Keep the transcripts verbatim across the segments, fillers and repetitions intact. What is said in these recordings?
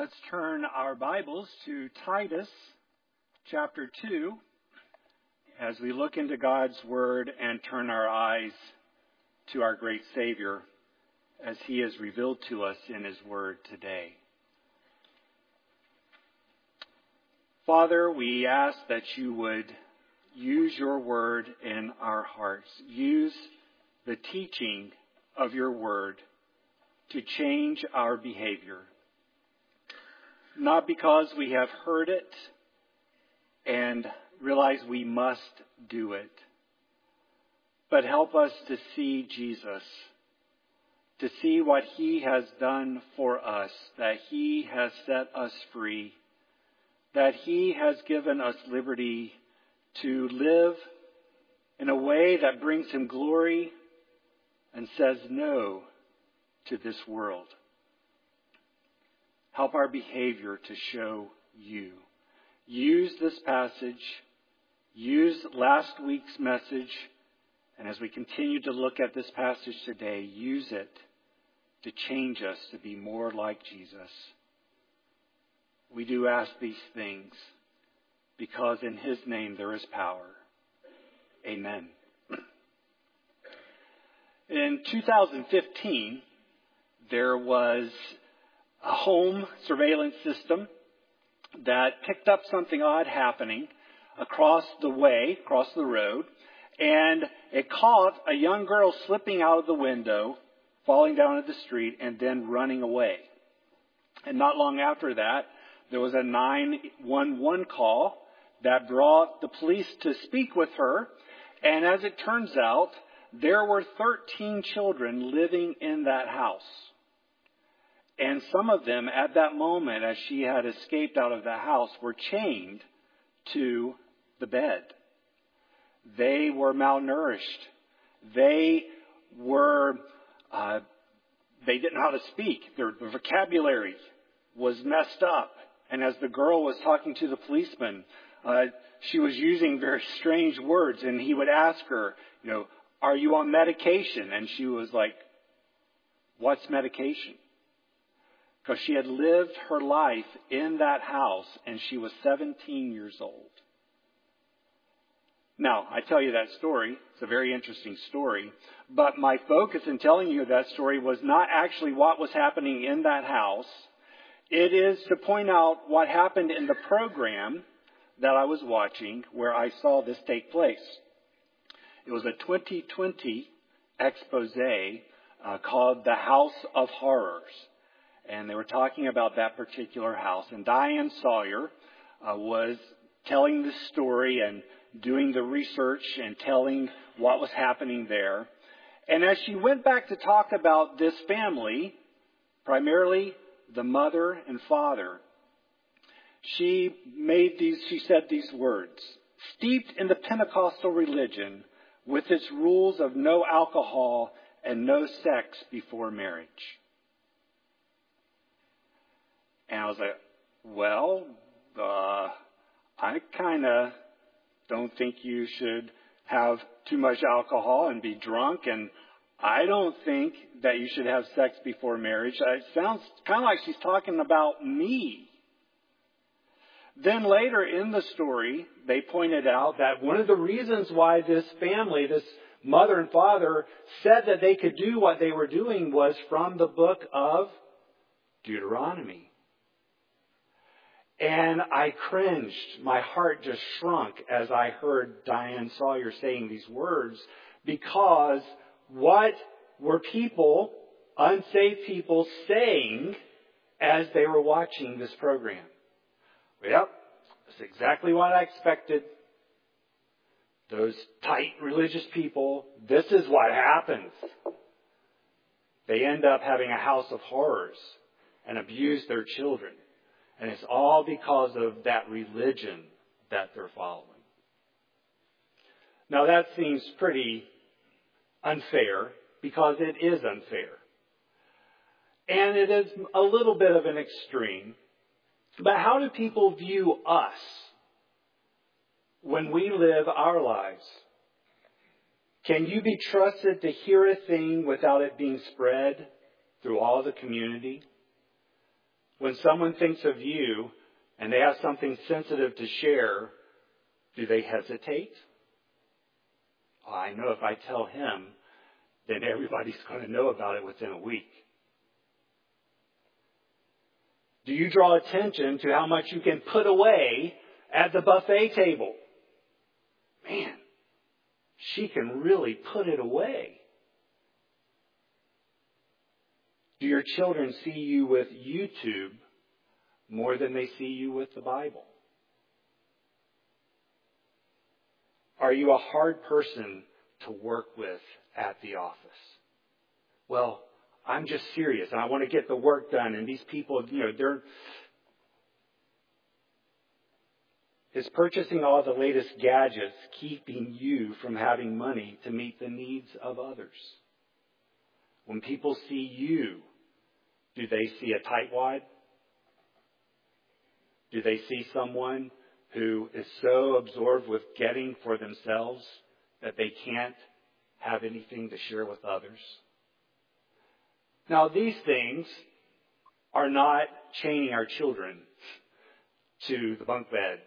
Let's turn our Bibles to Titus chapter two as we look into God's Word and turn our eyes to our great Savior as He is revealed to us in His Word today. Father, we ask that you would use your Word in our hearts. Use the teaching of your Word to change our behavior. Not because we have heard it and realize we must do it, but help us to see Jesus, to see what He has done for us, that He has set us free, that He has given us liberty to live in a way that brings Him glory and says no to this world. Help our behavior to show you. Use this passage. Use last week's message. And as we continue to look at this passage today, use it to change us to be more like Jesus. We do ask these things because in His name there is power. Amen. In two thousand fifteen, there was a home surveillance system that picked up something odd happening across the way, across the road, and it caught a young girl slipping out of the window, falling down at the street, and then running away. And not long after that, there was a nine one one call that brought the police to speak with her, and as it turns out, there were thirteen children living in that house. And some of them, at that moment, as she had escaped out of the house, were chained to the bed. They were malnourished. They were, uh, they didn't know how to speak. Their, their vocabulary was messed up. And as the girl was talking to the policeman, uh, she was using very strange words. And he would ask her, you know, are you on medication? And she was like, what's medication? Because she had lived her life in that house and she was seventeen years old. Now, I tell you that story. It's a very interesting story. But my focus in telling you that story was not actually what was happening in that house. It is to point out what happened in the program that I was watching where I saw this take place. It was a twenty twenty expose uh, called The House of Horrors. And they were talking about that particular house. And Diane Sawyer uh, was telling the story and doing the research and telling what was happening there. And as she went back to talk about this family, primarily the mother and father, she made these, she said these words, steeped in the Pentecostal religion with its rules of no alcohol and no sex before marriage. And I was like, well, uh, I kind of don't think you should have too much alcohol and be drunk. And I don't think that you should have sex before marriage. It sounds kind of like she's talking about me. Then later in the story, they pointed out that one of the reasons why this family, this mother and father, said that they could do what they were doing was from the book of Deuteronomy. And I cringed. My heart just shrunk as I heard Diane Sawyer saying these words, because what were people, unsaved people, saying as they were watching this program? Well, that's exactly what I expected. Those tight religious people, this is what happens. They end up having a house of horrors and abuse their children. And it's all because of that religion that they're following. Now that seems pretty unfair, because it is unfair. And it is a little bit of an extreme. But how do people view us when we live our lives? Can you be trusted to hear a thing without it being spread through all the community? When someone thinks of you and they have something sensitive to share, do they hesitate? Oh, I know if I tell him, then everybody's going to know about it within a week. Do you draw attention to how much you can put away at the buffet table? Man, she can really put it away. Do your children see you with YouTube more than they see you with the Bible? Are you a hard person to work with at the office? Well, I'm just serious and I want to get the work done. And these people, you know, they're... Is purchasing all the latest gadgets keeping you from having money to meet the needs of others? When people see you, do they see a tightwad? Do they see someone who is so absorbed with getting for themselves that they can't have anything to share with others? Now, these things are not chaining our children to the bunk bed.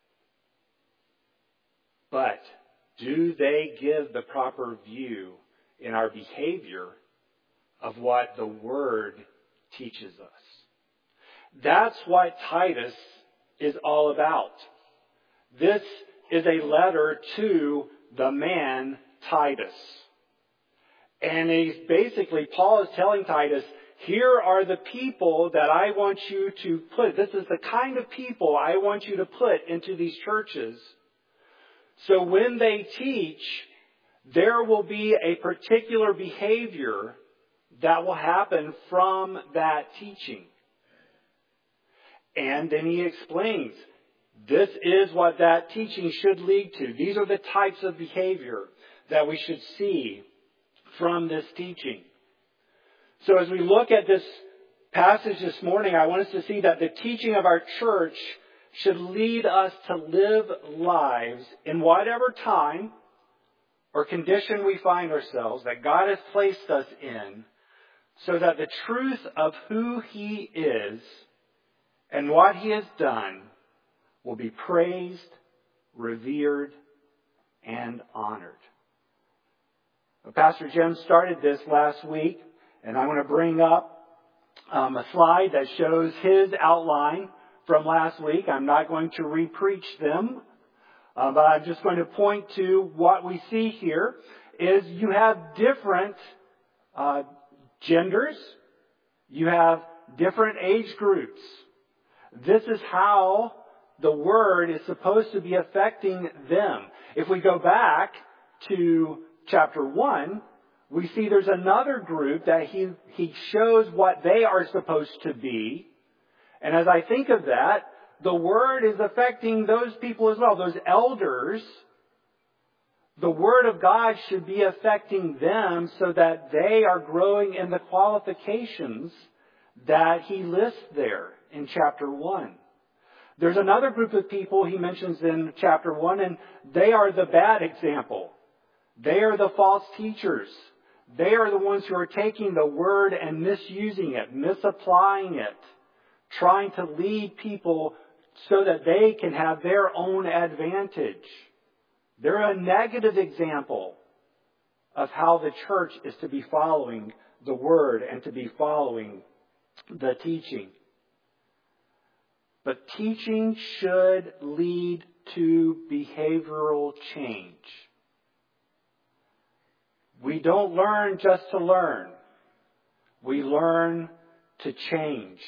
But do they give the proper view in our behavior of what the Word teaches us? That's what Titus is all about. This is a letter to the man Titus. And he's basically, Paul is telling Titus, here are the people that I want you to put. This is the kind of people I want you to put into these churches. So when they teach, there will be a particular behavior that will happen from that teaching. And then he explains, this is what that teaching should lead to. These are the types of behavior that we should see from this teaching. So as we look at this passage this morning, I want us to see that the teaching of our church should lead us to live lives in whatever time or condition we find ourselves that God has placed us in, so that the truth of who He is and what He has done will be praised, revered, and honored. Pastor Jim started this last week, and I want to bring up um, a slide that shows his outline from last week. I'm not going to re-preach them, uh, but I'm just going to point to what we see here is you have different uh, genders. You have different age groups. This is how the Word is supposed to be affecting them. If we go back to chapter one, we see there's another group that he, he shows what they are supposed to be. And as I think of that, the Word is affecting those people as well, those elders. The Word of God should be affecting them so that they are growing in the qualifications that he lists there in chapter one. There's another group of people he mentions in chapter one, and they are the bad example. They are the false teachers. They are the ones who are taking the Word and misusing it, misapplying it, trying to lead people so that they can have their own advantage. They're a negative example of how the church is to be following the Word and to be following the teaching. But teaching should lead to behavioral change. We don't learn just to learn. We learn to change.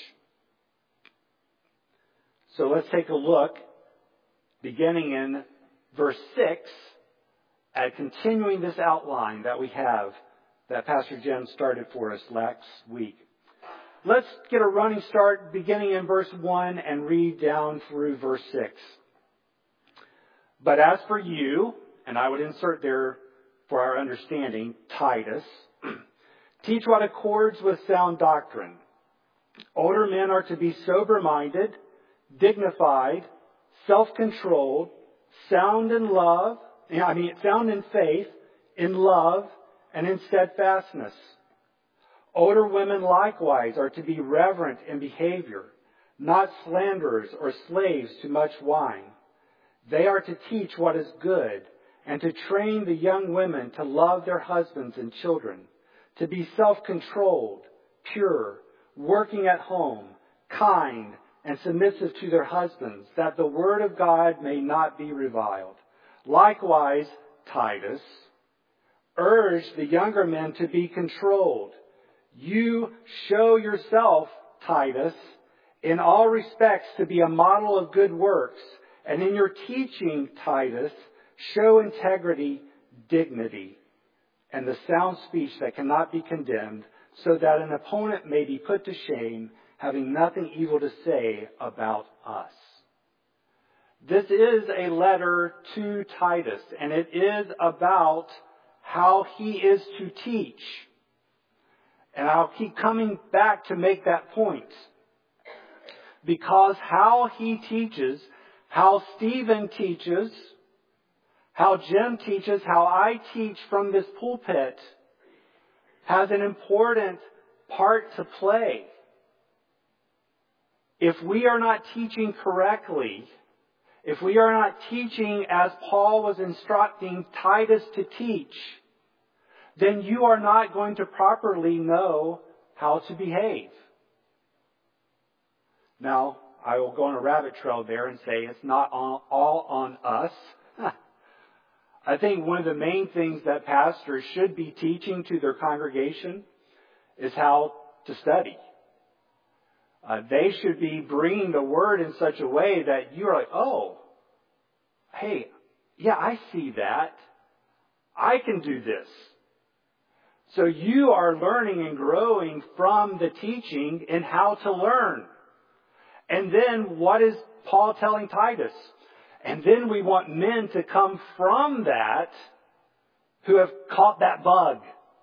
So let's take a look, beginning in verse six, at continuing this outline that we have that Pastor Jim started for us last week. Let's get a running start beginning in verse one and read down through verse six. But as for you, and I would insert there for our understanding, Titus, teach what accords with sound doctrine. Older men are to be sober-minded, dignified, self-controlled, sound in love, I mean, sound in faith, in love, and in steadfastness. Older women likewise are to be reverent in behavior, not slanderers or slaves to much wine. They are to teach what is good and to train the young women to love their husbands and children, to be self-controlled, pure, working at home, kind, and submissive to their husbands, that the word of God may not be reviled. Likewise, Titus, urge the younger men to be controlled. You show yourself, Titus, in all respects to be a model of good works, and in your teaching, Titus, show integrity, dignity, and the sound speech that cannot be condemned, so that an opponent may be put to shame, having nothing evil to say about us. This is a letter to Titus, and it is about how he is to teach. And I'll keep coming back to make that point. Because how he teaches, how Stephen teaches, how Jim teaches, how I teach from this pulpit has an important part to play. If we are not teaching correctly, if we are not teaching as Paul was instructing Titus to teach, then you are not going to properly know how to behave. Now, I will go on a rabbit trail there and say it's not all on us. I think one of the main things that pastors should be teaching to their congregation is how to study. Uh, they should be bringing the word in such a way that you're like, oh, hey, yeah, I see that. I can do this. So you are learning and growing from the teaching in how to learn. And then what is Paul telling Titus? And then we want men to come from that who have caught that bug.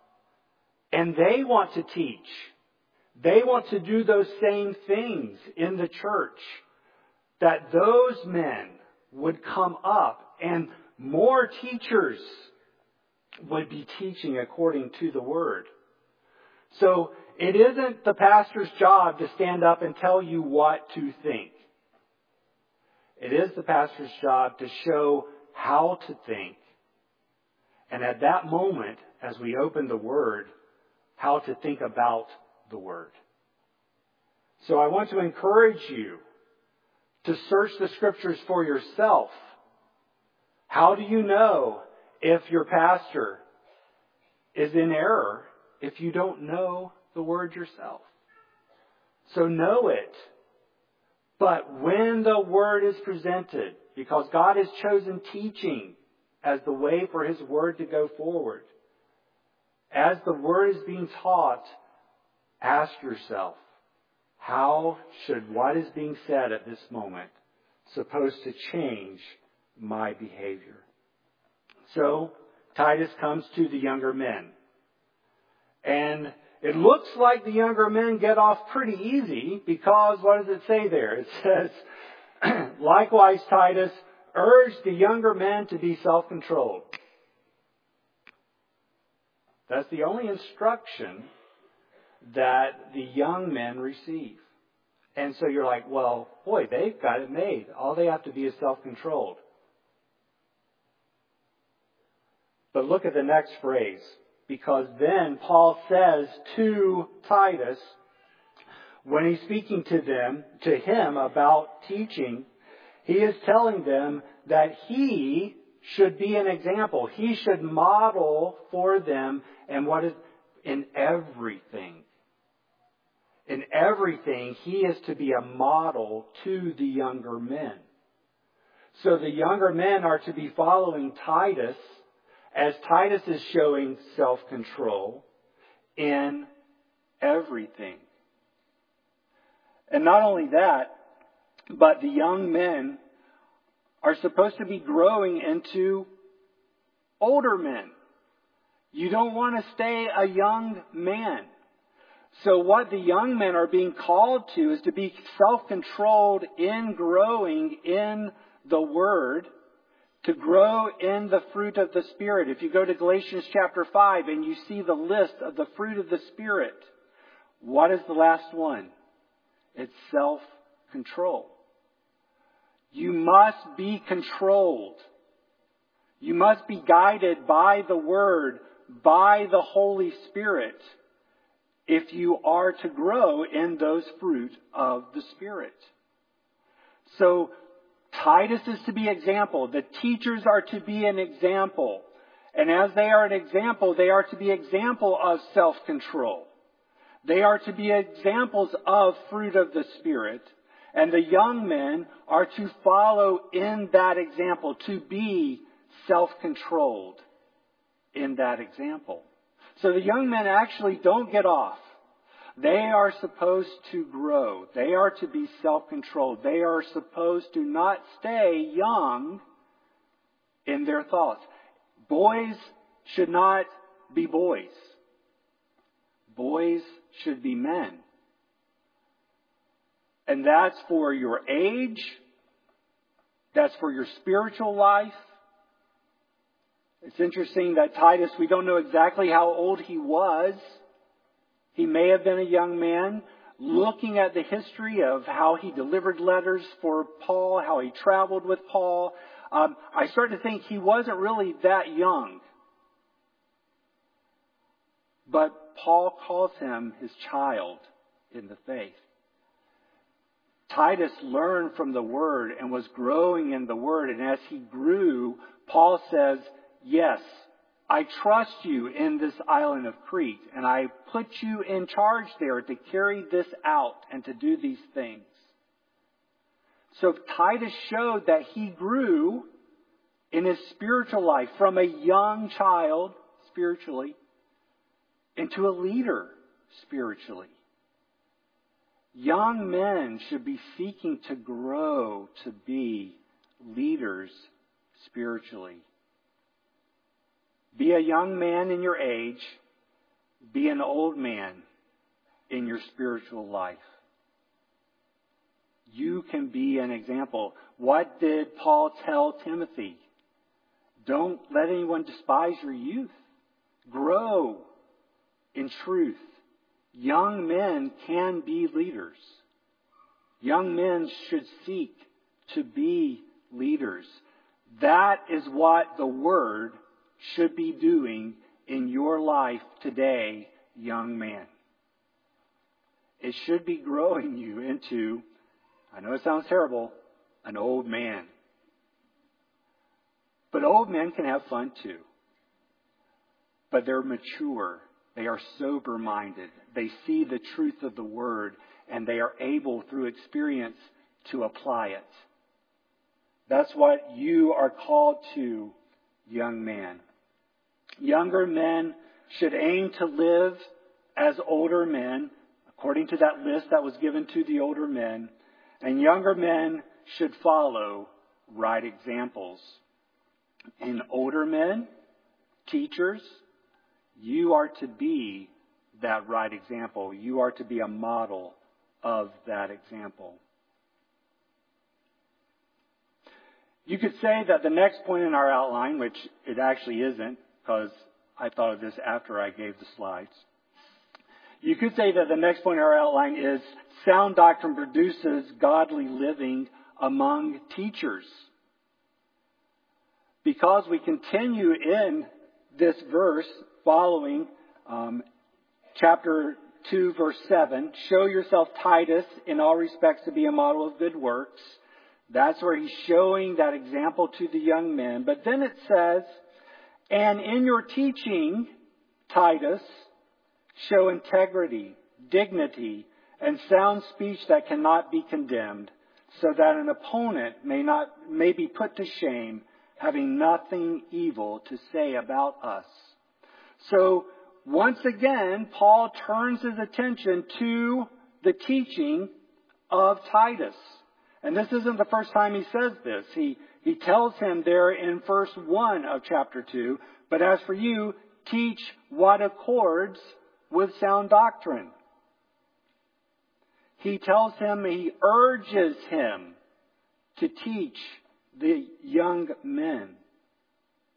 And they want to teach. They want to do those same things in the church. That those men would come up and more teachers would be teaching according to the Word. So it isn't the pastor's job to stand up and tell you what to think. It is the pastor's job to show how to think. And at that moment, as we open the Word, how to think about the Word. So I want to encourage you to search the Scriptures for yourself. How do you know if your pastor is in error if you don't know the Word yourself? So know it. But when the Word is presented, because God has chosen teaching as the way for His Word to go forward, as the Word is being taught, ask yourself, how should what is being said at this moment supposed to change my behavior? So, Titus comes to the younger men. And it looks like the younger men get off pretty easy because what does it say there? It says, likewise, Titus, urge the younger men to be self-controlled. That's the only instruction that the young men receive. And so you're like, well, boy, they've got it made. All they have to be is self-controlled. But look at the next phrase. Because then Paul says to Titus, when he's speaking to them, to him about teaching, he is telling them that he should be an example. He should model for them and what is in everything. In everything, he is to be a model to the younger men. So the younger men are to be following Titus as Titus is showing self-control in everything. And not only that, but the young men are supposed to be growing into older men. You don't want to stay a young man. So what the young men are being called to is to be self-controlled in growing in the Word, to grow in the fruit of the Spirit. If you go to Galatians chapter five and you see the list of the fruit of the Spirit, What is the last one? It's self-control. You must be controlled. You must be guided by the Word, by the Holy Spirit, if you are to grow in those fruit of the Spirit. So, Titus is to be an example. The teachers are to be an example. And as they are an example, they are to be example of self-control. They are to be examples of fruit of the Spirit. And the young men are to follow in that example, to be self-controlled in that example. So the young men actually don't get off. They are supposed to grow. They are to be self-controlled. They are supposed to not stay young in their thoughts. Boys should not be boys. Boys should be men. And that's for your age. That's for your spiritual life. It's interesting that Titus, we don't know exactly how old he was. He may have been a young man. Looking at the history of how he delivered letters for Paul, how he traveled with Paul, um, I start to think he wasn't really that young. But Paul calls him his child in the faith. Titus learned from the Word and was growing in the Word. And as he grew, Paul says, yes, I trust you in this island of Crete, and I put you in charge there to carry this out and to do these things. So Titus showed that he grew in his spiritual life from a young child spiritually into a leader spiritually. Young men should be seeking to grow to be leaders spiritually. Be a young man in your age. Be an old man in your spiritual life. You can be an example. What did Paul tell Timothy? Don't let anyone despise your youth. Grow in truth. Young men can be leaders. Young men should seek to be leaders. That is what the Word should be doing in your life today, young man. It should be growing you into, I know it sounds terrible, an old man. But old men can have fun too. But they're mature. They are sober-minded. They see the truth of the Word, and they are able, through experience, to apply it. That's what you are called to, young man. Younger men should aim to live as older men, according to that list that was given to the older men. And younger men should follow right examples. And older men, teachers, you are to be that right example. You are to be a model of that example. You could say that the next point in our outline, which it actually isn't, because I thought of this after I gave the slides. You could say that the next point in our outline is sound doctrine produces godly living among teachers. Because we continue in this verse following um, chapter two, verse seven, show yourself, Titus, in all respects to be a model of good works. That's where he's showing that example to the young men. But then it says, and in your teaching, Titus, show integrity, dignity, and sound speech that cannot be condemned, so that an opponent may not may be put to shame, having nothing evil to say about us. So once again, Paul turns his attention to the teaching of Titus. And this isn't the first time he says this. He He tells him there in verse one of chapter two, but as for you, teach what accords with sound doctrine. He tells him, he urges him to teach the young men.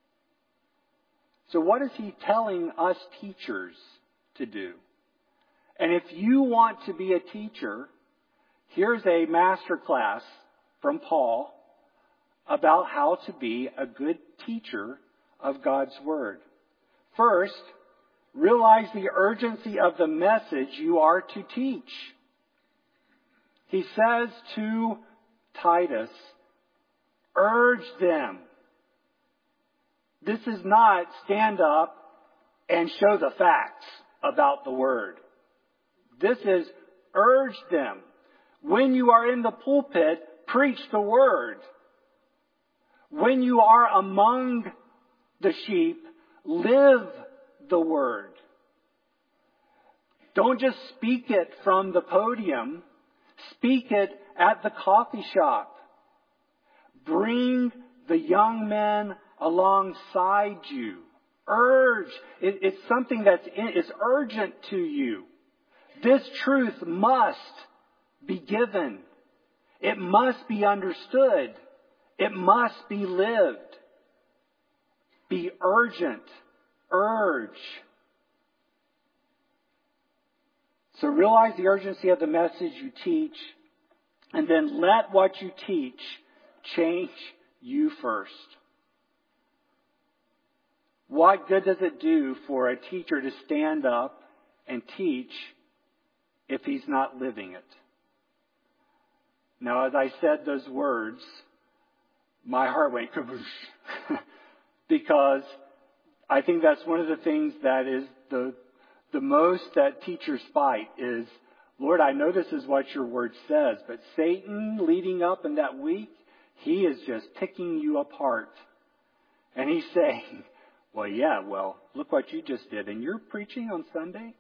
So what is he telling us teachers to do? And if you want to be a teacher, here's a master class from Paul about how to be a good teacher of God's Word. First, realize the urgency of the message you are to teach. He says to Titus, urge them. This is not stand up and show the facts about the Word. This is urge them. When you are in the pulpit, preach the Word. When you are among the sheep, live the Word. Don't just speak it from the podium. Speak it at the coffee shop. Bring the young men alongside you. Urge. It, it's something that's in, is urgent to you. This truth must be given. It must be understood. It must be lived. Be urgent. Urge. So realize the urgency of the message you teach, and then let what you teach change you first. What good does it do for a teacher to stand up and teach if he's not living it? Now, as I said those words, my heart went kaboosh. Because I think that's one of the things that is the the most that teachers fight is, Lord, I know this is what your word says, but Satan leading up in that week, he is just picking you apart. And he's saying, well, yeah, well, look what you just did. And you're preaching on Sunday?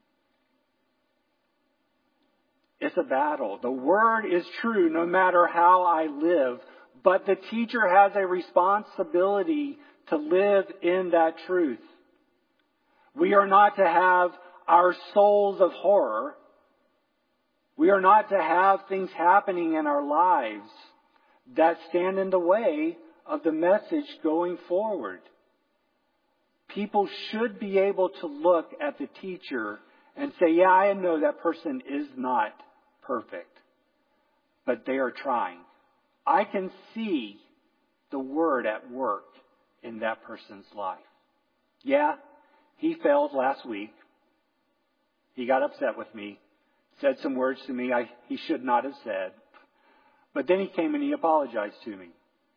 It's a battle. The word is true no matter how I live. But the teacher has a responsibility to live in that truth. We are not to have our souls of horror. We are not to have things happening in our lives that stand in the way of the message going forward. People should be able to look at the teacher and say, yeah, I know that person is not perfect, but they are trying. I can see the word at work in that person's life. Yeah, he failed last week. He got upset with me, said some words to me I, he should not have said. But then he came and he apologized to me.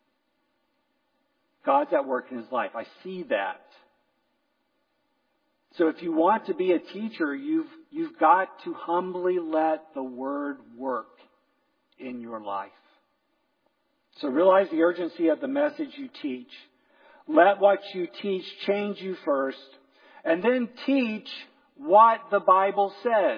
God's at work in his life. I see that. So if you want to be a teacher, you've, you've got to humbly let the word work in your life. So realize the urgency of the message you teach. Let what you teach change you first. And then teach what the Bible says.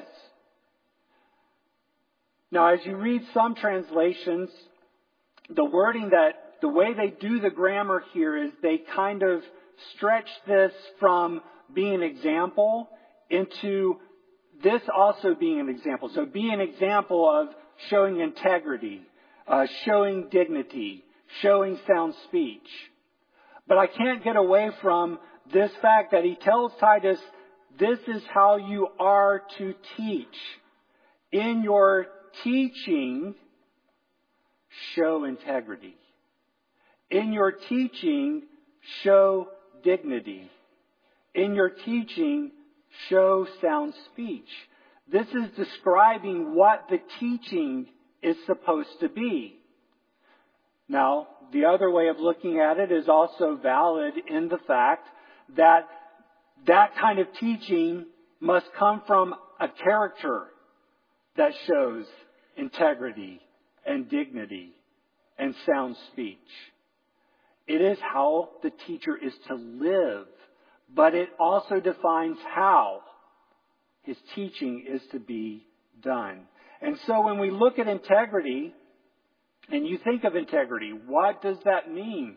Now, as you read some translations, the wording that, the way they do the grammar here is they kind of stretch this from being an example into this also being an example. So be an example of showing integrity, uh, showing dignity, showing sound speech. But I can't get away from this fact that he tells Titus, this is how you are to teach. In your teaching, show integrity. In your teaching, show dignity. In your teaching, show sound speech. This is describing what the teaching is supposed to be. Now, the other way of looking at it is also valid in the fact that that kind of teaching must come from a character that shows integrity and dignity and sound speech. It is how the teacher is to live, but it also defines how his teaching is to be done. And so when we look at integrity, and you think of integrity, what does that mean?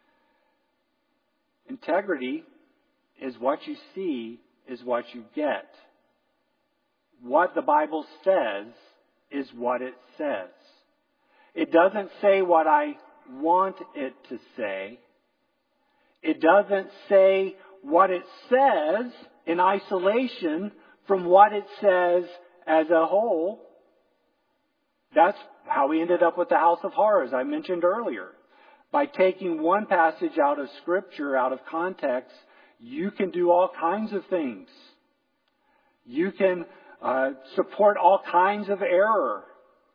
Integrity is what you see is what you get. What the Bible says is what it says. It doesn't say what I want it to say. It doesn't say what it says in isolation from what it says as a whole. That's how we ended up with the House of Horrors I mentioned earlier. By taking one passage out of Scripture, out of context, you can do all kinds of things. You can uh, support all kinds of error.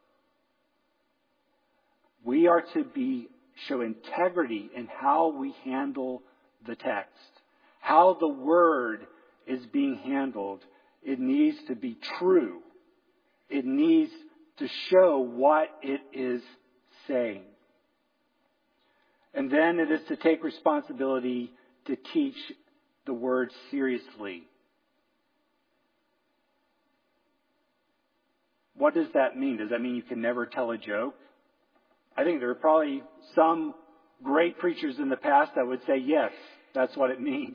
We are to be show integrity in how we handle the text, how the Word is being handled. It needs to be true. It needs to show what it is saying. And then it is to take responsibility to teach the Word seriously. What does that mean? Does that mean you can never tell a joke? I think there are probably some great preachers in the past that would say, yes, that's what it means.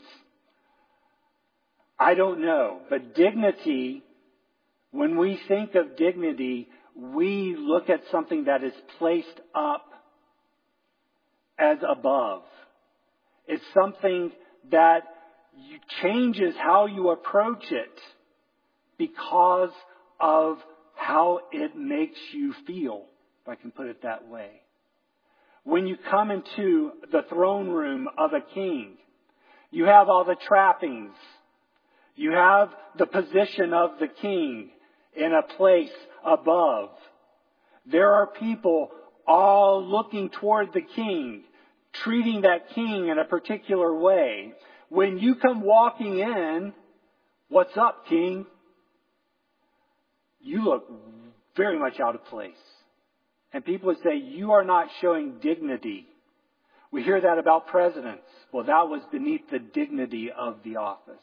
I don't know. But dignity, when we think of dignity, we look at something that is placed up as above. It's something that changes how you approach it because of how it makes you feel, if I can put it that way. When you come into the throne room of a king, you have all the trappings. You have the position of the king in a place above. There are people all looking toward the king, treating that king in a particular way. When you come walking in, what's up, king? You look very much out of place. And people would say, you are not showing dignity. We hear that about presidents. Well, that was beneath the dignity of the office.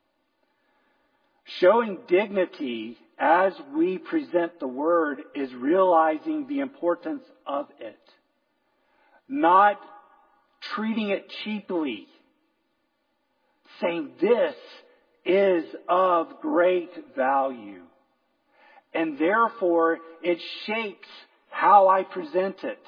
Showing dignity as we present the Word is realizing the importance of it. Not treating it cheaply. Saying this is of great value. And therefore, it shapes how I present it.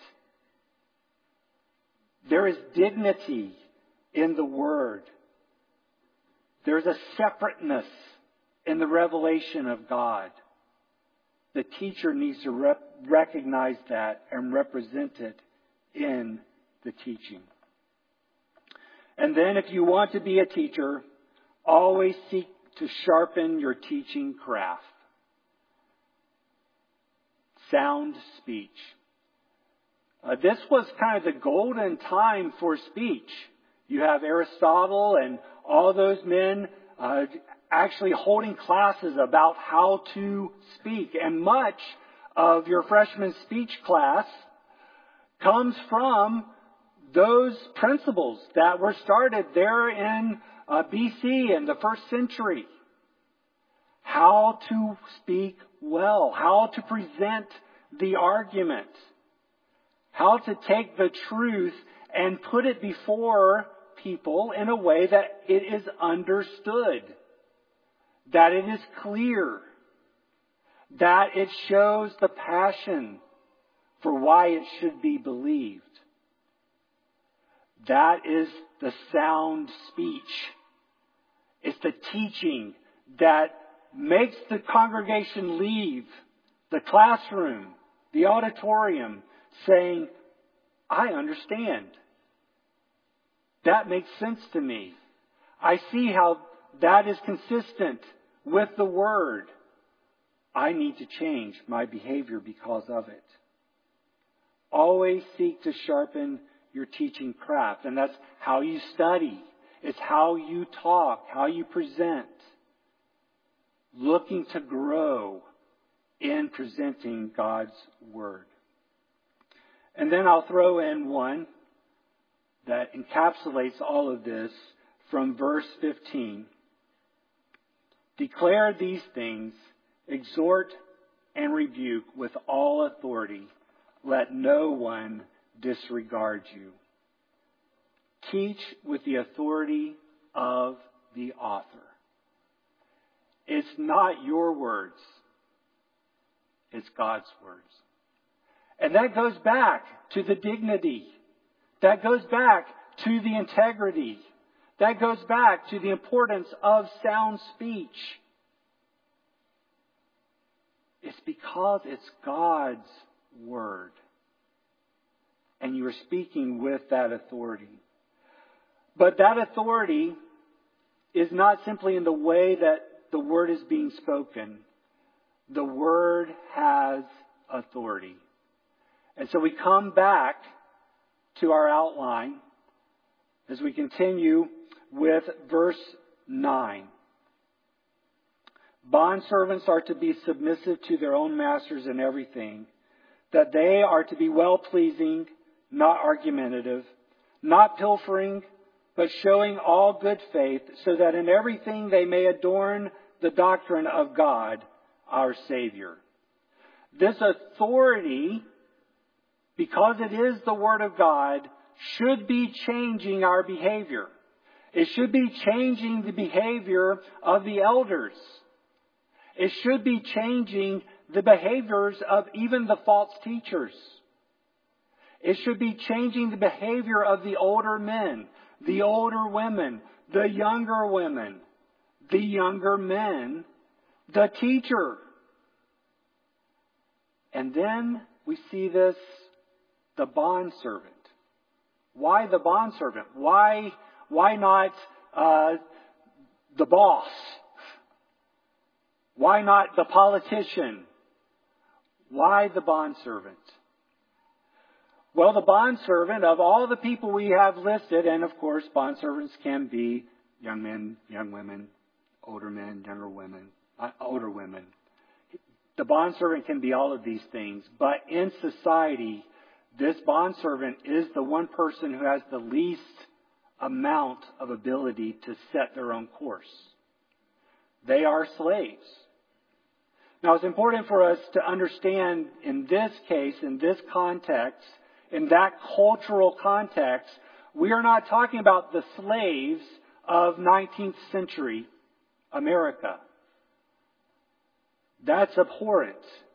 There is dignity in the Word. There's a separateness in the revelation of God. The teacher needs to rep- recognize that and represent it in the teaching. And then if you want to be a teacher, always seek to sharpen your teaching craft. Sound speech. Uh, this was kind of the golden time for speech. You have Aristotle and all those men uh, actually holding classes about how to speak. And much of your freshman speech class comes from those principles that were started there in uh, B C in the first century. How to speak well, how to present the argument, how to take the truth and put it before people in a way that it is understood, that it is clear, that it shows the passion for why it should be believed. That is the sound speech. It's the teaching that makes the congregation leave the classroom, the auditorium, saying, I understand. That makes sense to me. I see how that is consistent with the Word. I need to change my behavior because of it. Always seek to sharpen your teaching craft. And that's how you study. It's how you talk, how you present. Looking to grow in presenting God's Word. And then I'll throw in one that encapsulates all of this from verse fifteen. Declare these things, exhort and rebuke with all authority. Let no one disregard you. Teach with the authority of the author. It's not your words. It's God's words. And that goes back to the dignity. That goes back to the integrity. That goes back to the importance of sound speech. It's because it's God's Word. And you are speaking with that authority. But that authority is not simply in the way that the Word is being spoken. The Word has authority. And so we come back to our outline as we continue with verse nine. Bondservants are to be submissive to their own masters in everything, that they are to be well-pleasing, not argumentative, not pilfering, but showing all good faith, so that in everything they may adorn the doctrine of God, our Savior. This authority, because it is the Word of God, should be changing our behavior. It should be changing the behavior of the elders. It should be changing the behaviors of even the false teachers. It should be changing the behavior of the older men, the older women, the younger women, the younger men, the teacher. And then we see this, the bondservant. Why the bondservant? Why, why not uh, the boss? Why not the politician? Why the bondservant? Well, the bondservant, of all the people we have listed, and of course bondservants can be young men, young women, older men, younger women, uh, older women. The bondservant can be all of these things, but in society, this bondservant is the one person who has the least amount of ability to set their own course. They are slaves. Now, it's important for us to understand in this case, in this context, in that cultural context, we are not talking about the slaves of nineteenth century America. That's abhorrent.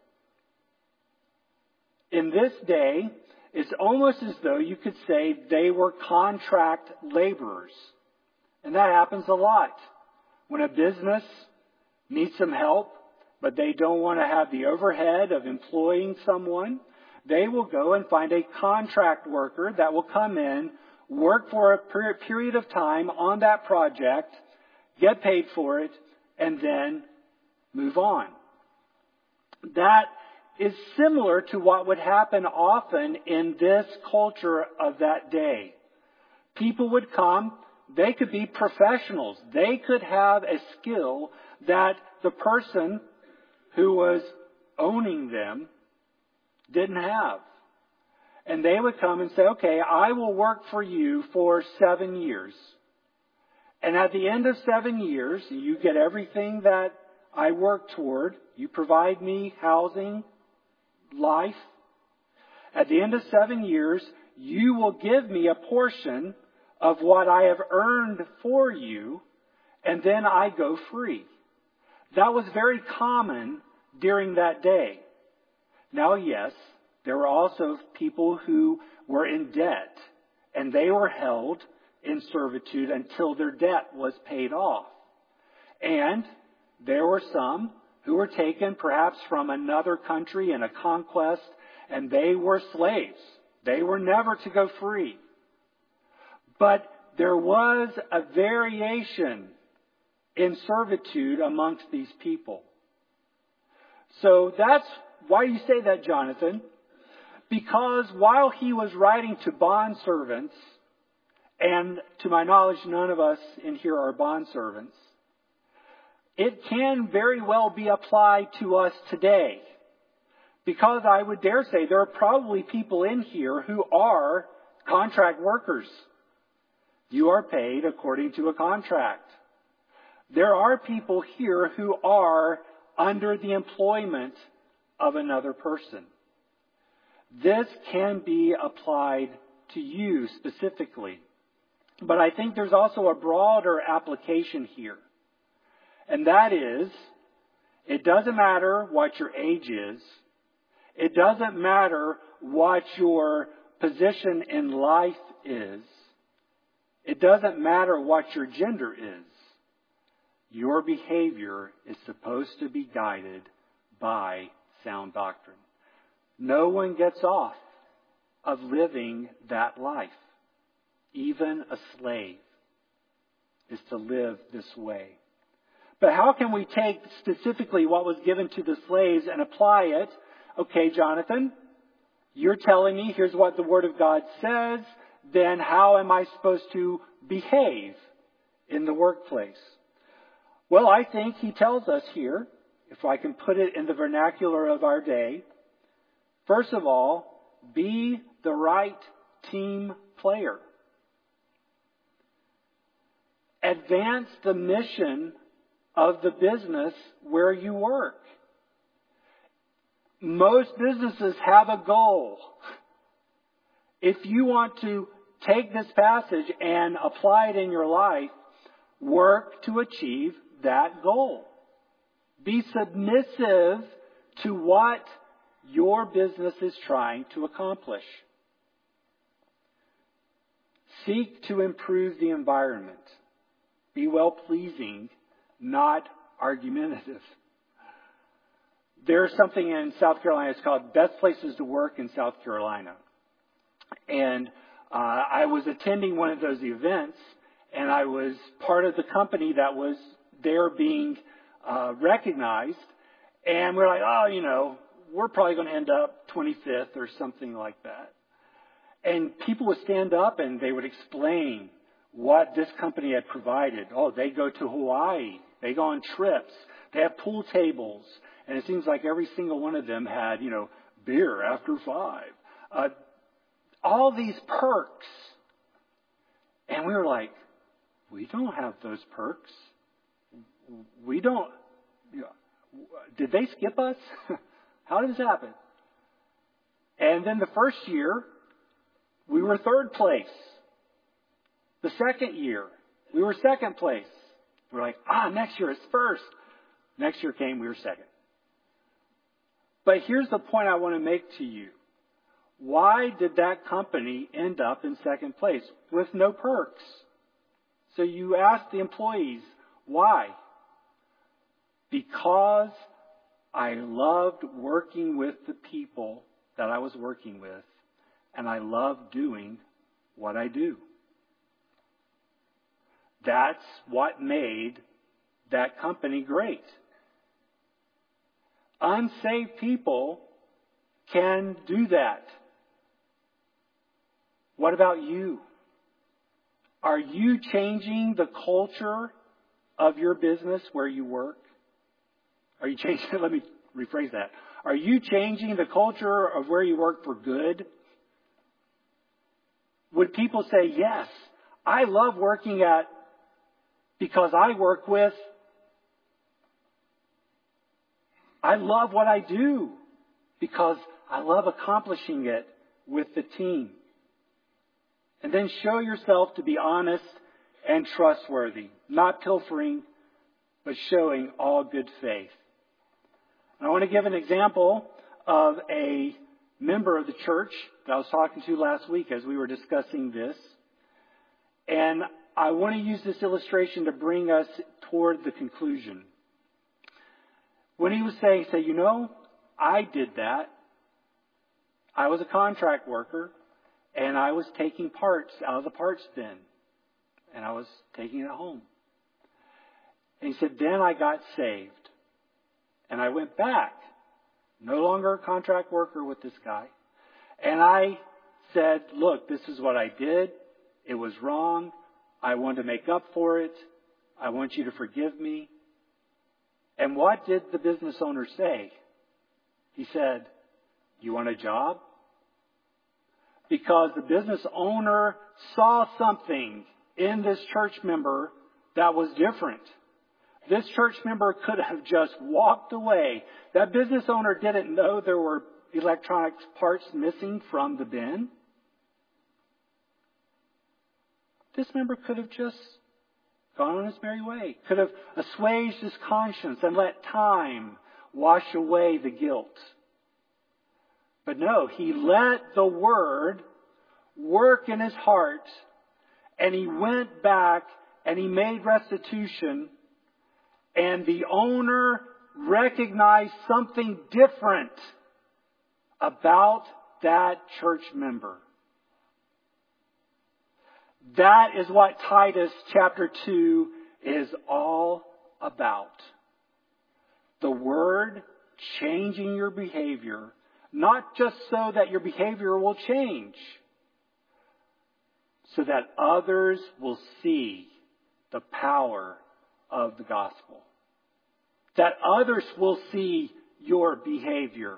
In this day, it's almost as though you could say they were contract laborers. And that happens a lot. When a business needs some help, but they don't want to have the overhead of employing someone, they will go and find a contract worker that will come in, work for a period of time on that project, get paid for it, and then move on. That is similar to what would happen often in this culture of that day. People would come, they could be professionals. They could have a skill that the person who was owning them didn't have. And they would come and say, okay, I will work for you for seven years. And at the end of seven years, you get everything that I work toward. You provide me housing, life. At the end of seven years, you will give me a portion of what I have earned for you, and then I go free. That was very common during that day. Now, yes, there were also people who were in debt, and they were held in servitude until their debt was paid off. And there were some who were taken perhaps from another country in a conquest, and they were slaves. They were never to go free. But there was a variation in servitude amongst these people. So that's why you say that, Jonathan. Because while he was writing to bondservants, and to my knowledge, none of us in here are bondservants, it can very well be applied to us today. Because I would dare say there are probably people in here who are contract workers. You are paid according to a contract. There are people here who are under the employment of another person. This can be applied to you specifically. But I think there's also a broader application here. And that is, it doesn't matter what your age is. It doesn't matter what your position in life is. It doesn't matter what your gender is. Your behavior is supposed to be guided by sound doctrine. No one gets off of living that life. Even a slave is to live this way. But how can we take specifically what was given to the slaves and apply it? Okay, Jonathan, you're telling me here's what the Word of God says. Then how am I supposed to behave in the workplace? Well, I think he tells us here, if I can put it in the vernacular of our day, first of all, be the right team player. Advance the mission of the business where you work. Most businesses have a goal. If you want to take this passage and apply it in your life, work to achieve that goal. Be submissive to what your business is trying to accomplish. Seek to improve the environment. Be well-pleasing, not argumentative. There's something in South Carolina, it's called Best Places to Work in South Carolina. And uh, I was attending one of those events, and I was part of the company that was there being uh, recognized. And we're like, oh, you know, we're probably going to end up twenty-fifth or something like that. And people would stand up and they would explain what this company had provided. Oh, they go to Hawaii. They go on trips. They have pool tables. And it seems like every single one of them had, you know, beer after five. Uh, all these perks. And we were like, we don't have those perks. We don't. You know, did they skip us? How did this happen? And then the first year, we were third place. The second year, we were second place. We're like, ah, next year it's first. Next year came, we were second. But here's the point I want to make to you. Why did that company end up in second place with no perks? So you ask the employees, why? Because I loved working with the people that I was working with, and I loved doing what I do. That's what made that company great. Unsaved people can do that. What about you? Are you changing the culture of your business where you work? Are you changing, let me rephrase that. Are you changing the culture of where you work for good? Would people say, yes, I love working at, because I work with, I love what I do because I love accomplishing it with the team. And then show yourself to be honest and trustworthy, not pilfering, but showing all good faith. And I want to give an example of a member of the church that I was talking to last week as we were discussing this. And I want to use this illustration to bring us toward the conclusion. When he was saying, say, you know, I did that. I was a contract worker, and I was taking parts out of the parts bin, and I was taking it home. And he said, then I got saved, and I went back, no longer a contract worker with this guy. And I said, look, this is what I did. It was wrong. I want to make up for it. I want you to forgive me. And what did the business owner say? He said, you want a job? Because the business owner saw something in this church member that was different. This church member could have just walked away. That business owner didn't know there were electronic parts missing from the bin. This member could have just gone on his merry way, could have assuaged his conscience and let time wash away the guilt. But no, he let the Word work in his heart, and he went back and he made restitution, and the owner recognize something different about that church member. That is what Titus chapter two is all about. The Word changing your behavior, not just so that your behavior will change, so that others will see the power of the gospel. That others will see your behavior.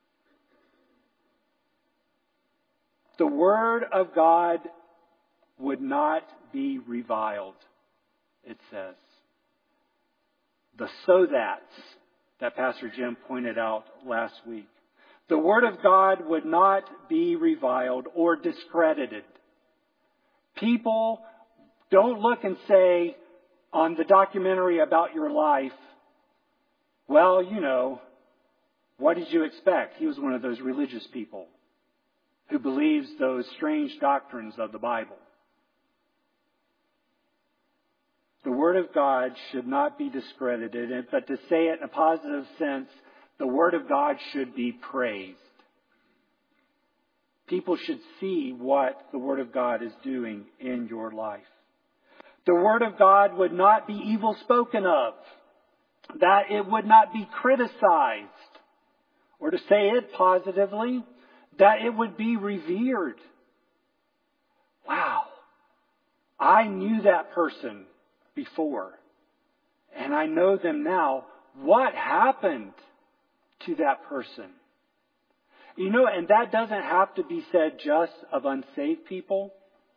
The Word of God would not be reviled, it says. The so that's that Pastor Jim pointed out last week. The Word of God would not be reviled or discredited. People don't look and say on the documentary about your life, well, you know, what did you expect? He was one of those religious people who believes those strange doctrines of the Bible. The Word of God should not be discredited, but to say it in a positive sense, the Word of God should be praised. People should see what the Word of God is doing in your life. The Word of God would not be evil spoken of, that it would not be criticized, or to say it positively, that it would be revered. Wow, I knew that person before, and I know them now. What happened to that person? You know, and that doesn't have to be said just of unsaved people.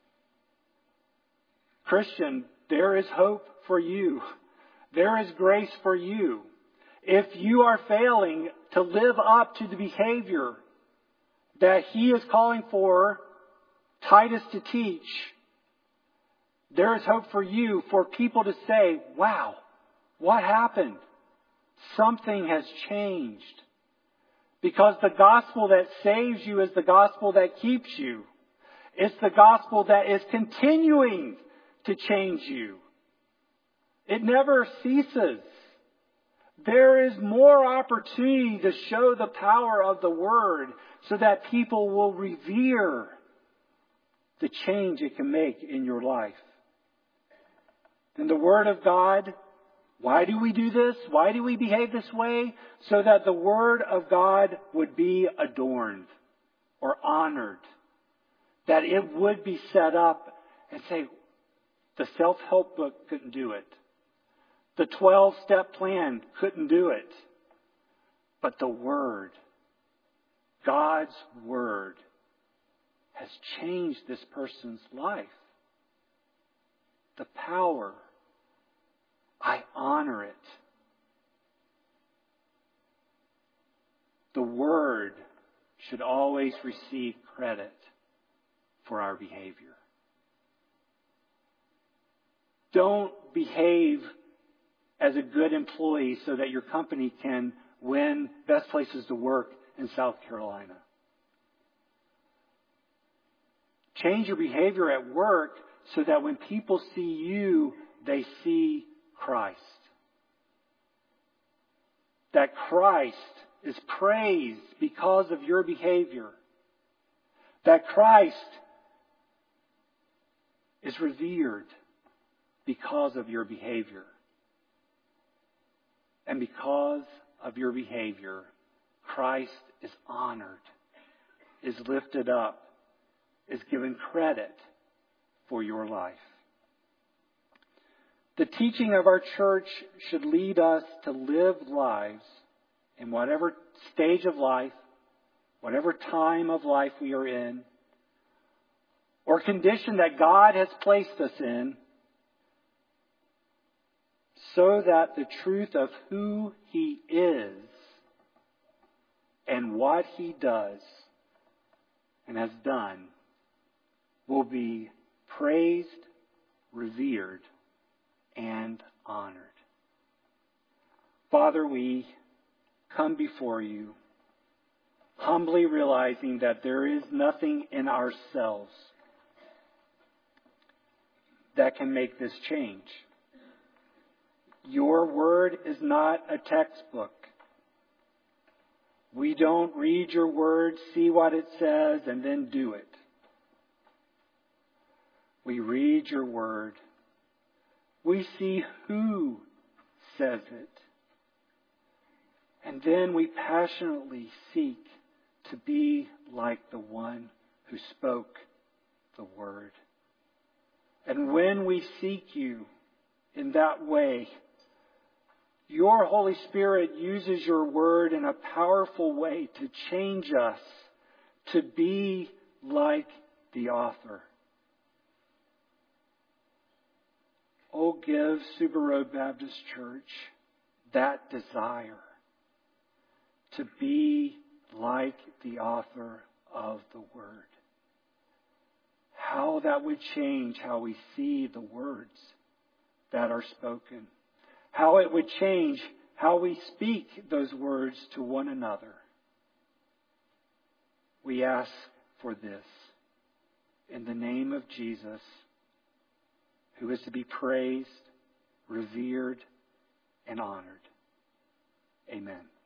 Christian, there is hope for you. There is grace for you. If you are failing to live up to the behavior that he is calling for Titus to teach, there is hope for you, for people to say, wow, what happened? Something has changed. Because the gospel that saves you is the gospel that keeps you. It's the gospel that is continuing to change you. It never ceases. There is more opportunity to show the power of the Word so that people will revere the change it can make in your life. And the Word of God, why do we do this? Why do we behave this way? So that the Word of God would be adorned or honored. That it would be set up and say, the self-help book couldn't do it. The twelve-step plan couldn't do it. But the Word, God's Word, has changed this person's life. The power, I honor it. The Word should always receive credit for our behavior. Don't behave as a good employee so that your company can win best places to work in South Carolina. Change your behavior at work so that when people see you, they see Christ. That Christ is praised because of your behavior. That Christ is revered because of your behavior. And because of your behavior, Christ is honored, is lifted up, is given credit for your life. The teaching of our church should lead us to live lives in whatever stage of life, whatever time of life we are in, or condition that God has placed us in, so that the truth of who He is and what He does and has done will be praised, revered, and honored. Father, we come before you, humbly realizing that there is nothing in ourselves that can make this change. Your word is not a textbook. We don't read your word, see what it says, and then do it. We read your word. We see who says it. And then we passionately seek to be like the one who spoke the word. And when we seek you in that way, your Holy Spirit uses your word in a powerful way to change us to be like the author. Oh, give Suba Road Baptist Church that desire to be like the author of the Word. How that would change how we see the words that are spoken. How it would change how we speak those words to one another. We ask for this in the name of Jesus, who is to be praised, revered, and honored. Amen.